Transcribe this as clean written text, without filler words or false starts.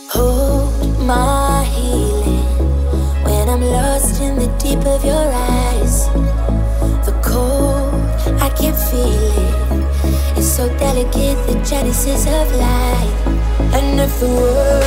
Hold my healing when I'm lost in the deep of your eyes. The cold, I can feel it. It's so delicate, the genesis of life. And if the world